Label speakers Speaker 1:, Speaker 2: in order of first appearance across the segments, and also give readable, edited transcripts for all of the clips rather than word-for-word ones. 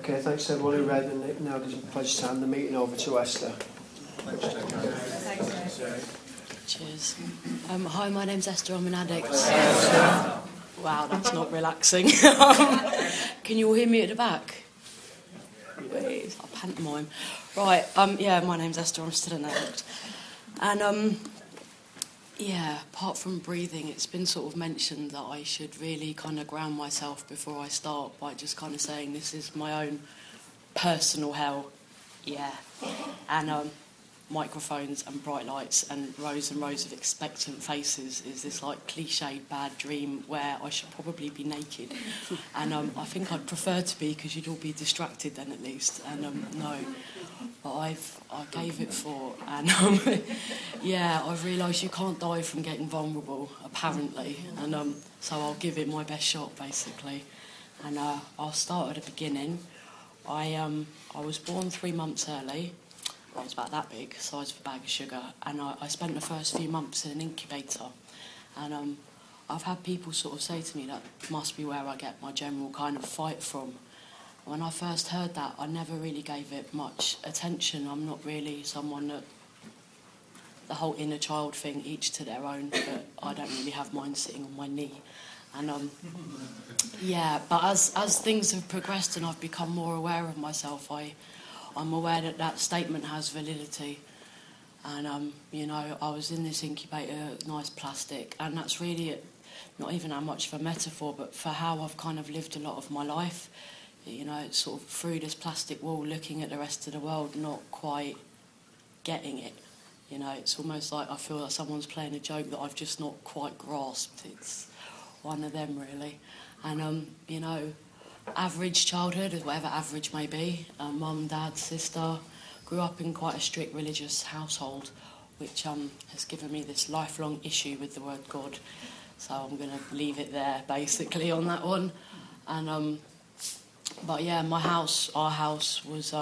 Speaker 1: Okay, thanks to everyone who read, and now there's a pledge to hand the meeting over to Esther.
Speaker 2: Cheers. Hi, my name's Esther, I'm an addict. Wow, that's not relaxing. Can you all hear me at the back? Wait, it's like pantomime. Right, yeah, my name's Esther, I'm still an addict. And, yeah, apart from breathing, it's been sort of mentioned that I should really kind of ground myself before I start by just kind of saying this is my own personal hell. Yeah. And, microphones and bright lights and rows of expectant faces is this like cliched bad dream where I should probably be naked, and I think I'd prefer to be because you'd all be distracted then at least, and no, but I gave it thought, and yeah, I've realised you can't die from getting vulnerable apparently, and so I'll give it my best shot basically, and I'll start at the beginning. I was born 3 months early. I was about that big, size of a bag of sugar, and I spent the first few months in an incubator. And I've had people sort of say to me that must be where I get my general kind of fight from. When I first heard that, I never really gave it much attention. I'm not really someone that... The whole inner child thing, each to their own, but I don't really have mine sitting on my knee. And yeah, but as things have progressed and I've become more aware of myself, I'm aware that that statement has validity, and you know, I was in this incubator, nice plastic, and that's really not even that much of a metaphor, but for how I've kind of lived a lot of my life. You know, it's sort of through this plastic wall, looking at the rest of the world, not quite getting it. You know, it's almost like I feel like someone's playing a joke that I've just not quite grasped. It's one of them, really, and you know. Average childhood, whatever average may be. Mum, dad, sister. Grew up in quite a strict religious household, which has given me this lifelong issue with the word God. So I'm going to leave it there, basically, on that one. And but yeah, our house was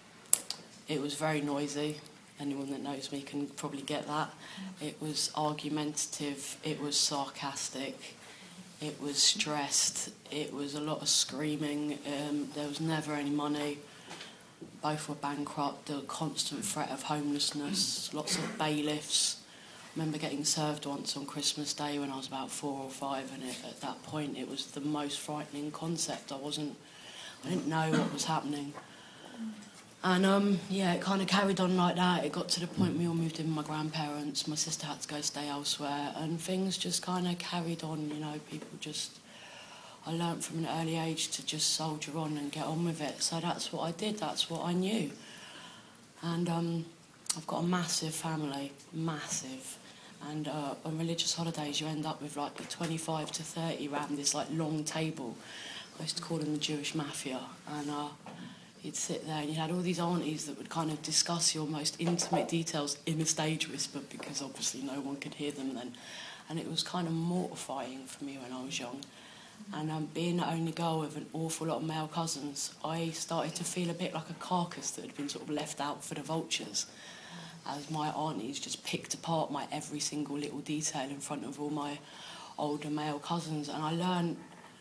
Speaker 2: it was very noisy. Anyone that knows me can probably get that. It was argumentative. It was sarcastic. It was stressed, it was a lot of screaming, there was never any money, both were bankrupt, the constant threat of homelessness, lots of bailiffs. I remember getting served once on Christmas Day when I was about 4 or 5, and at that point it was the most frightening concept. I didn't know what was happening. And yeah, it kind of carried on like that. It got to the point we all moved in with my grandparents. My sister had to go stay elsewhere, and things just kind of carried on. You know, I learnt from an early age to just soldier on and get on with it. So that's what I did. That's what I knew. And I've got a massive family, massive. And on religious holidays, you end up with like 25 to 30 around this like long table. I used to call them the Jewish mafia, and. You'd sit there and you had all these aunties that would kind of discuss your most intimate details in a stage whisper because obviously no one could hear them then. And it was kind of mortifying for me when I was young. And being the only girl with an awful lot of male cousins, I started to feel a bit like a carcass that had been sort of left out for the vultures, as my aunties just picked apart my every single little detail in front of all my older male cousins. And I learned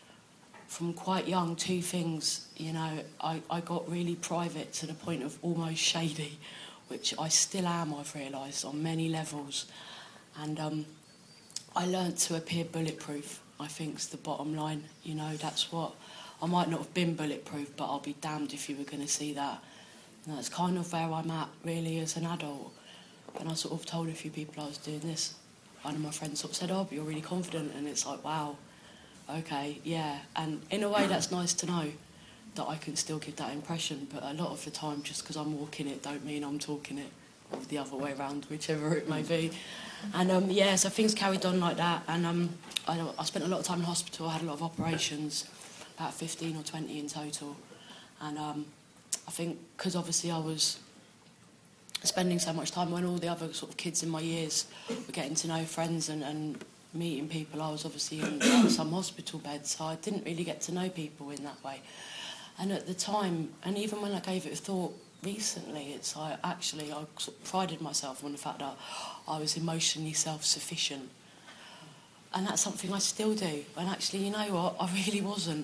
Speaker 2: from quite young 2 things. You know, I got really private to the point of almost shady, which I still am, I've realised, on many levels. And I learnt to appear bulletproof, I think's the bottom line. You know, that's what... I might not have been bulletproof, but I'll be damned if you were going to see that. And that's kind of where I'm at, really, as an adult. And I sort of told a few people I was doing this. One of my friends sort of said, oh, but you're really confident. And it's like, wow. Okay, yeah, and in a way that's nice to know that I can still give that impression, but a lot of the time just because I'm walking it don't mean I'm talking it, or the other way around, whichever it may be. And yeah, so things carried on like that, and I spent a lot of time in hospital. I had a lot of operations, about 15 or 20 in total, and I think because obviously I was spending so much time when all the other sort of kids in my years were getting to know friends and meeting people, I was obviously in some hospital beds, so I didn't really get to know people in that way. And at the time, and even when I gave it a thought recently, it's like I sort of prided myself on the fact that I was emotionally self-sufficient. And that's something I still do. And actually, you know what, I really wasn't.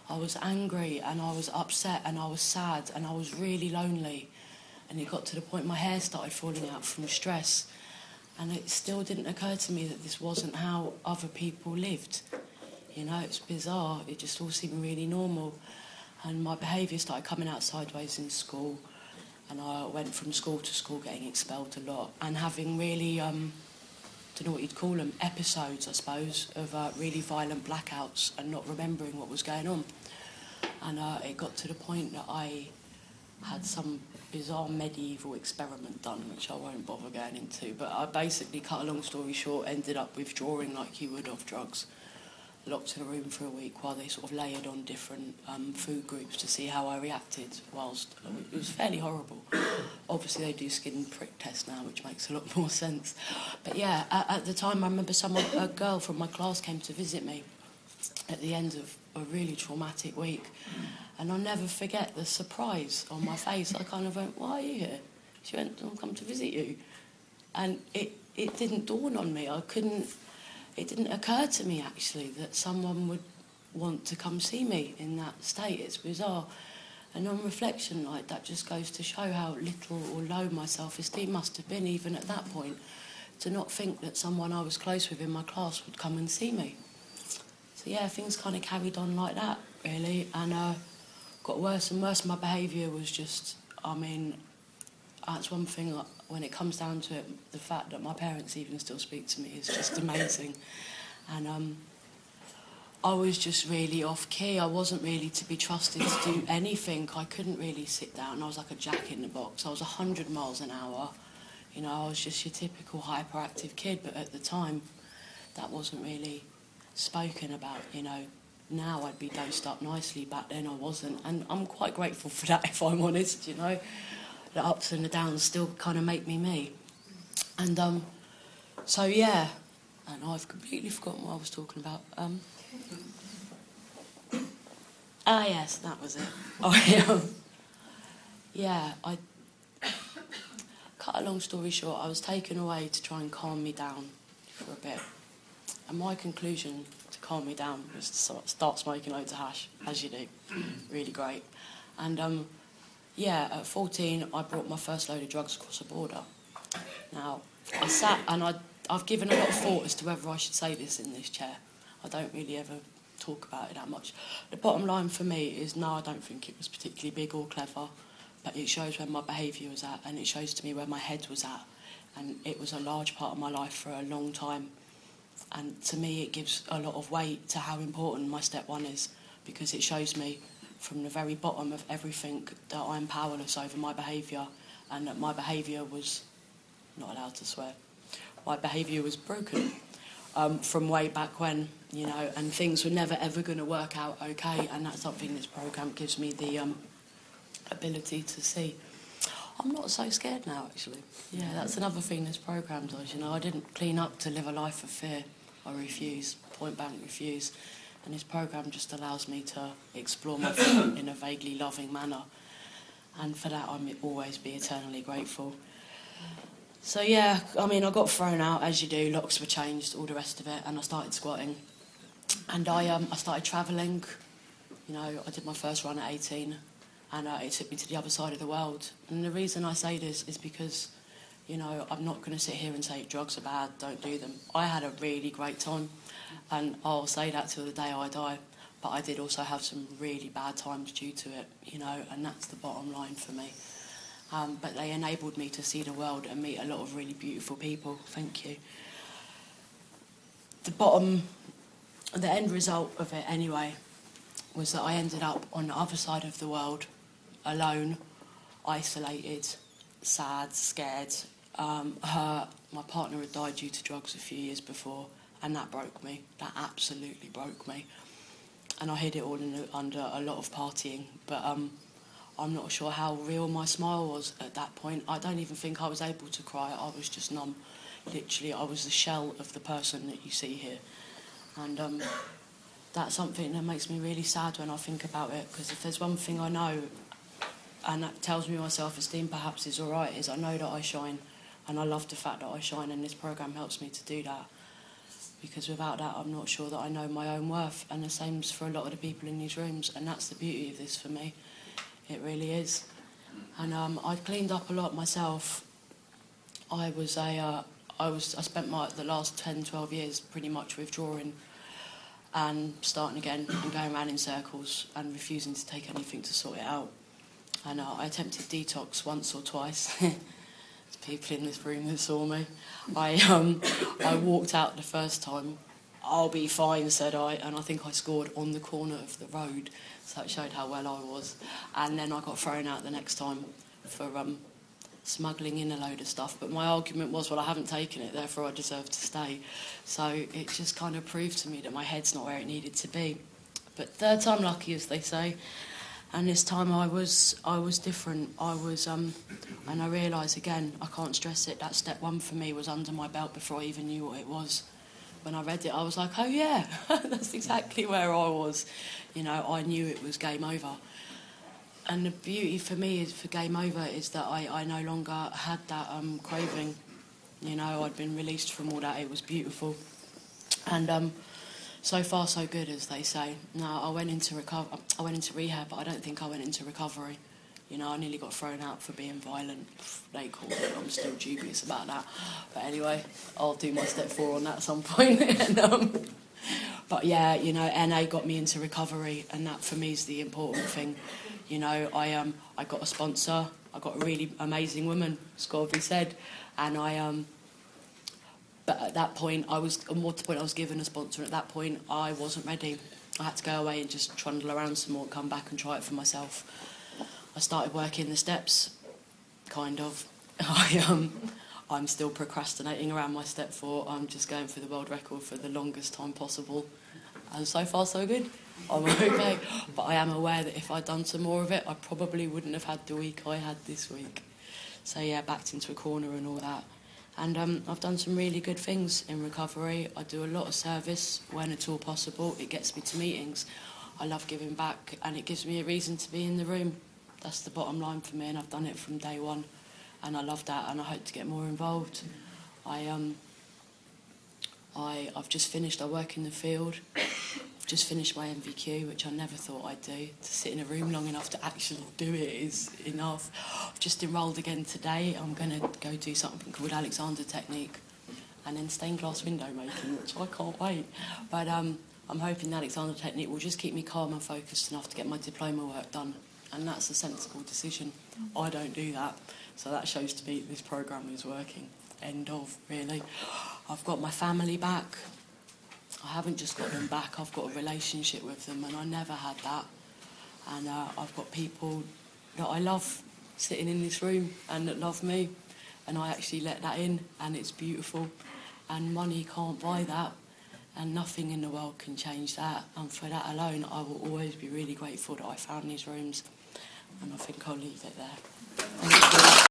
Speaker 2: I was angry and I was upset and I was sad and I was really lonely. And it got to the point my hair started falling out from stress. And it still didn't occur to me that this wasn't how other people lived. You know, it's bizarre. It just all seemed really normal. And my behaviour started coming out sideways in school. And I went from school to school getting expelled a lot. And having really, don't know what you'd call them, episodes, I suppose, of really violent blackouts and not remembering what was going on. And it got to the point that I had some bizarre medieval experiment done, which I won't bother going into, but I basically, cut a long story short, ended up withdrawing like you would off drugs, locked in a room for a week while they sort of layered on different food groups to see how I reacted, whilst it was fairly horrible. Obviously they do skin prick tests now, which makes a lot more sense. But yeah, at the time I remember a girl from my class came to visit me at the end of a really traumatic week. And I'll never forget the surprise on my face. I kind of went, "Why are you here?" She went, "I'll come to visit you." And it didn't dawn on me. It didn't occur to me, actually, that someone would want to come see me in that state. It's bizarre. And on reflection, like, that just goes to show how little or low my self-esteem must have been, even at that point, to not think that someone I was close with in my class would come and see me. So, yeah, things kind of carried on like that, really. And got worse and worse. My behaviour was just, I mean, that's one thing, when it comes down to it, the fact that my parents even still speak to me is just amazing. And I was just really off key. I wasn't really to be trusted to do anything. I couldn't really sit down. I was like a jack in the box. I was 100 miles an hour. You know, I was just your typical hyperactive kid, but at the time, that wasn't really spoken about, you know. Now I'd be dosed up nicely, back then I wasn't, and I'm quite grateful for that, if I'm honest, you know. The ups and the downs still kind of make me me. And so yeah, and I've completely forgotten what I was talking about. Yes, that was it. I cut a long story short, I was taken away to try and calm me down for a bit. And my conclusion to calm me down was to start smoking loads of hash, as you do. Really great. And at 14, I brought my first load of drugs across the border. Now, I sat and I've given a lot of thought as to whether I should say this in this chair. I don't really ever talk about it that much. The bottom line for me is, no, I don't think it was particularly big or clever, but it shows where my behaviour was at, and it shows to me where my head was at. And it was a large part of my life for a long time. And to me, it gives a lot of weight to how important my step one is, because it shows me from the very bottom of everything that I'm powerless over my behaviour, and that my behaviour was, not allowed to swear, my behaviour was broken from way back when, you know, and things were never ever going to work out okay, and that's something this programme gives me the ability to see. I'm not so scared now, actually. Yeah, that's another thing this programme does, you know. I didn't clean up to live a life of fear. I refuse, point blank refuse. And this programme just allows me to explore my fear in a vaguely loving manner. And for that, I'll always be eternally grateful. So, yeah, I mean, I got thrown out, as you do. Locks were changed, all the rest of it, and I started squatting. And I started travelling. You know, I did my first run at 18. And it took me to the other side of the world. And the reason I say this is because, you know, I'm not going to sit here and say drugs are bad, don't do them. I had a really great time, and I'll say that till the day I die. But I did also have some really bad times due to it, you know, and that's the bottom line for me. But they enabled me to see the world and meet a lot of really beautiful people. Thank you. The end result of it, anyway, was that I ended up on the other side of the world, alone, isolated, sad, scared, hurt. My partner had died due to drugs a few years before, and that broke me. That absolutely broke me. And I hid it all under a lot of partying, but I'm not sure how real my smile was at that point. I don't even think I was able to cry. I was just numb. Literally, I was the shell of the person that you see here. And that's something that makes me really sad when I think about it, because if there's one thing I know, and that tells me my self-esteem perhaps is all right, is I know that I shine, and I love the fact that I shine, and this programme helps me to do that. because without that I'm not sure that I know my own worth, and the same's for a lot of the people in these rooms, and that's the beauty of this for me. It really is. And I've cleaned up a lot myself. I spent the last 10, 12 years pretty much withdrawing and starting again and going around in circles and refusing to take anything to sort it out. And I attempted detox once or twice. There's people in this room that saw me. I walked out the first time. "I'll be fine," said I, and I think I scored on the corner of the road, so it showed how well I was. And then I got thrown out the next time for smuggling in a load of stuff. But my argument was, well, I haven't taken it, therefore I deserve to stay. So it just kind of proved to me that my head's not where it needed to be. But third time lucky, as they say. And this time I was different. And I realise again, I can't stress it, that step one for me was under my belt before I even knew what it was. When I read it, I was like, oh yeah, that's exactly where I was. You know, I knew it was game over. And the beauty for me is, for game over, is that I no longer had that craving. You know, I'd been released from all that. It was beautiful. And so far so good, as they say. Now, I went into rehab, but I don't think I went into recovery. You know, I nearly got thrown out for being violent. They called it. I'm still dubious about that. But anyway, I'll do my step 4 on that at some point. But yeah, you know, NA got me into recovery, and that for me is the important thing. You know, I got a sponsor. I got a really amazing woman, it's got to be said. And but at that point, I was given a sponsor, and at that point, I wasn't ready. I had to go away and just trundle around some more, come back and try it for myself. I started working the steps, kind of. I'm still procrastinating around my step 4. I'm just going for the world record for the longest time possible. And so far, so good. I'm okay. But I am aware that if I'd done some more of it, I probably wouldn't have had the week I had this week. So yeah, backed into a corner and all that. And I've done some really good things in recovery. I do a lot of service when at all possible. It gets me to meetings. I love giving back, and it gives me a reason to be in the room. That's the bottom line for me, and I've done it from day one. And I love that, and I hope to get more involved. I've just finished. I work in the field. I've just finished my MVQ, which I never thought I'd do. To sit in a room long enough to actually do it is enough. I've just enrolled again today. I'm going to go do something called Alexander Technique, and then stained glass window making, which I can't wait. But I'm hoping the Alexander Technique will just keep me calm and focused enough to get my diploma work done. And that's a sensible decision. I don't do that. So that shows to me this programme is working. End of, really. I've got my family back. I haven't just got them back, I've got a relationship with them, and I never had that. And I've got people that I love sitting in this room and that love me, and I actually let that in, and it's beautiful. And money can't buy that, and nothing in the world can change that. And for that alone, I will always be really grateful that I found these rooms. And I think I'll leave it there. Thank you.